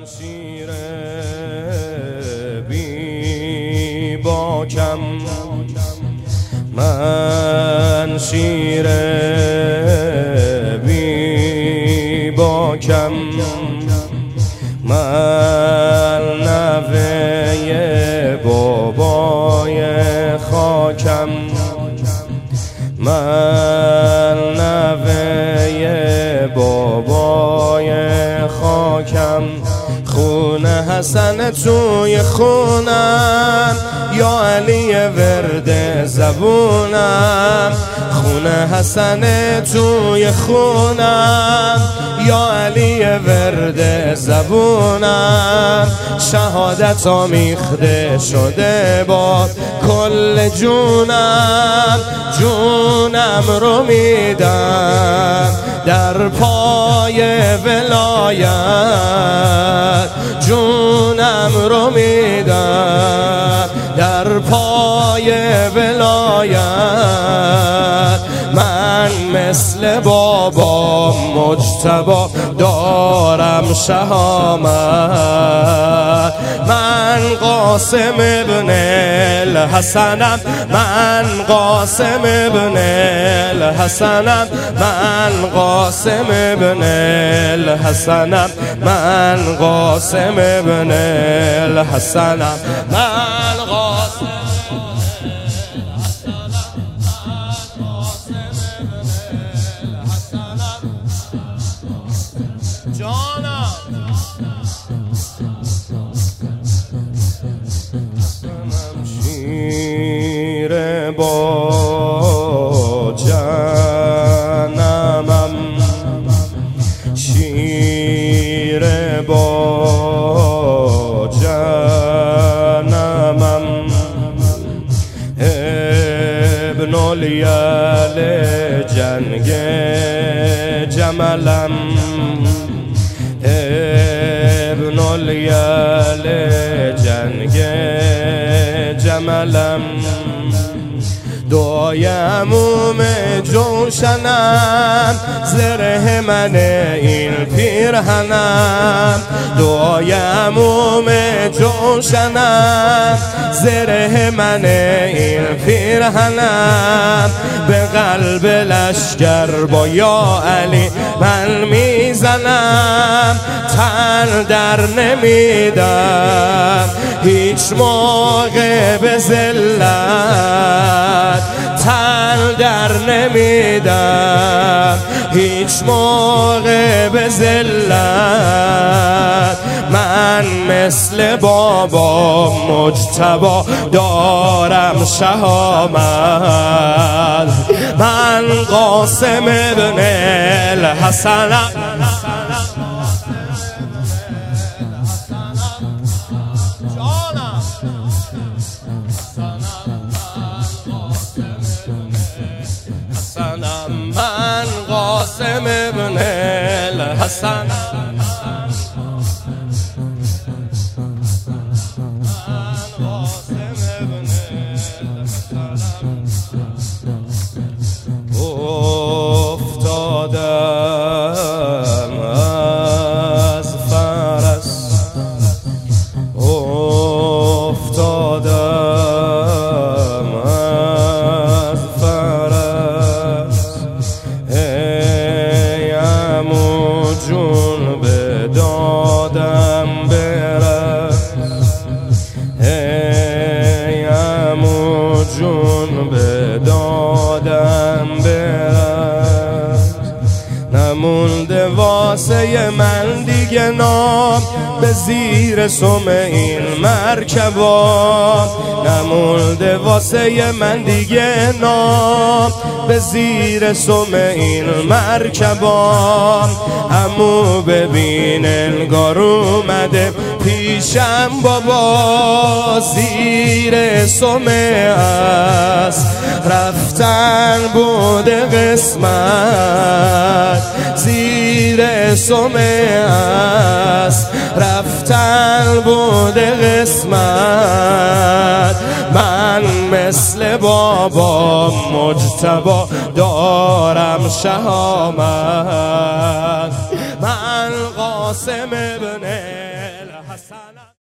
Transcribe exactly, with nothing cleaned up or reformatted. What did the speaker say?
شیر بی باکم، من شیر بی باکم، من نوه بابای خاکم، من نوه بابای خاکم. خون حسن توی خونم، یا علی ورد زبونم. خون حسن توی خونم، یا علی ورد زبونم. شهادت آمیخته شده با کل جونم، جونم رو میدم در پای ولایت، جونم رو میدم در پای ولایت. من مثل بابا مجتبی دارم شهامت، من قاسم ابن الحسنم، من قاسم ابن الحسنم، من قاسم ابن الحسنم، من قاسم ابن الحسنم، من قاسم جانم. شیر با جانمم، شیر با جانمم، ابن الیل جنگ جملم، ابن الیل جنگ جملم. دعای عموم جوشنم، زره من این پیرهنم. دعای عموم جوشنم، زره من این پیرهنم. به قلب لشکر با یا علی من میزنم، تن در نمیدم هیچ موقع به ذلت، تن در نمیدم هیچ موقع به ذلت. من مثل بابا مجتبی دارم شهامت، من قاسم ابن الحسنم، من قاسم ابن الحسن. افتادم از فرس، افتادم از فرس. ای عمو جون به دادم برس، ای عمو جون به دادم برس. نمونده واسه من دیگه نام به زیر سم این مرکبا، نمونده واسه من دیگه نام به زیر سم این مرکبا. عمو ببین انگار اومده پیشم بابا، زیر سم است رفتن بوده قسمت، زیر سم است رفتن بوده قسمت. من مثل بابا مجتبی دارم شهامت، من قاسم ابن حسن